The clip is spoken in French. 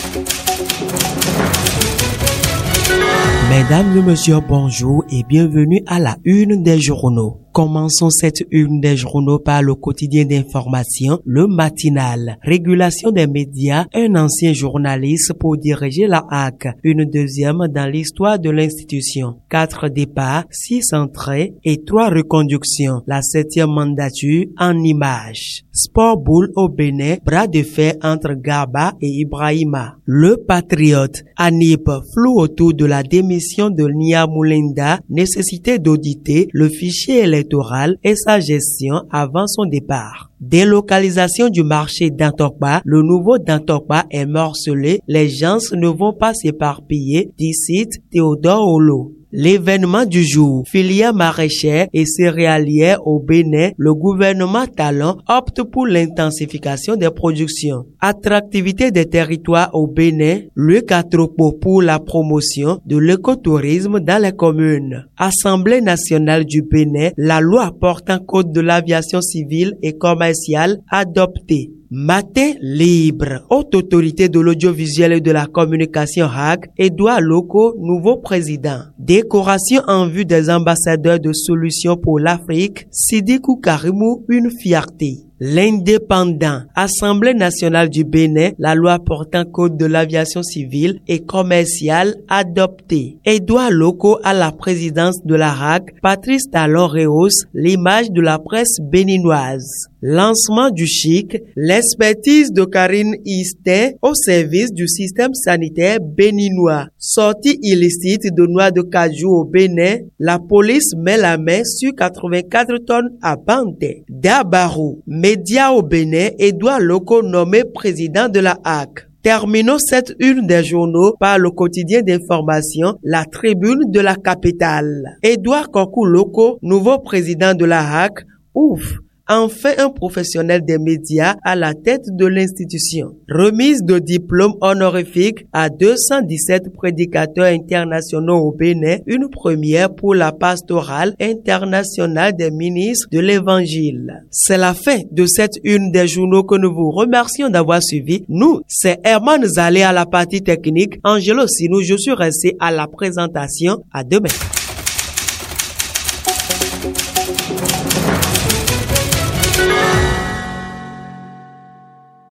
Mesdames et messieurs, bonjour et bienvenue à la une des journaux. Commençons cette une des journaux par le quotidien d'information, le matinal. Régulation des médias, un ancien journaliste pour diriger la HAC, une deuxième dans l'histoire de l'institution. 4 départs, 6 entrées et 3 reconductions. La 7e mandature en images. Sport boule au Bénin, bras de fer entre Garba et Ibrahima. Le patriote, Anib, flou autour de la démission de Nia Moulinda, nécessité d'auditer le fichier électoral et sa gestion avant son départ. Délocalisation du marché d'Antokpa, le nouveau d'Antokpa est morcelé, les gens ne vont pas s'éparpiller, dit Théodore Olo. L'événement du jour, filière maraîchère et céréalière au Bénin, le gouvernement Talon opte pour l'intensification des productions. Attractivité des territoires au Bénin, le Catropo pour la promotion de l'écotourisme dans les communes. Assemblée nationale du Bénin, la loi portant code de l'aviation civile et commerciale adoptée. Matin libre, haute autorité de l'audiovisuel et de la communication HAC, Edouard Loko, nouveau président. Décoration en vue des ambassadeurs de solutions pour l'Afrique, Sidikou Karimou, une fierté. L'indépendant, Assemblée nationale du Bénin, la loi portant code de l'aviation civile et commerciale adoptée. Edouard Loko à la présidence de la HAC, Patrice Talon rehausse l'image de la presse béninoise. Lancement du chic, l'expertise de Karine Istin au service du système sanitaire béninois. Sortie illicite de noix de cajou au Bénin, la police met la main sur 84 tonnes à Banté. Dabarou, média au Bénin, Edouard Loko nommé président de la HAC. Terminons cette une des journaux par le quotidien d'information, la tribune de la capitale. Edouard Kokou Loko, nouveau président de la HAC, ouf! Enfin un professionnel des médias à la tête de l'institution. Remise de diplôme honorifique à 217 prédicateurs internationaux au Bénin, une première pour la pastorale internationale des ministres de l'Évangile. C'est la fin de cette une des journaux que nous vous remercions d'avoir suivi. Nous, c'est Herman Zalé à la partie technique, Angelo Sinou, je suis resté à la présentation. À demain.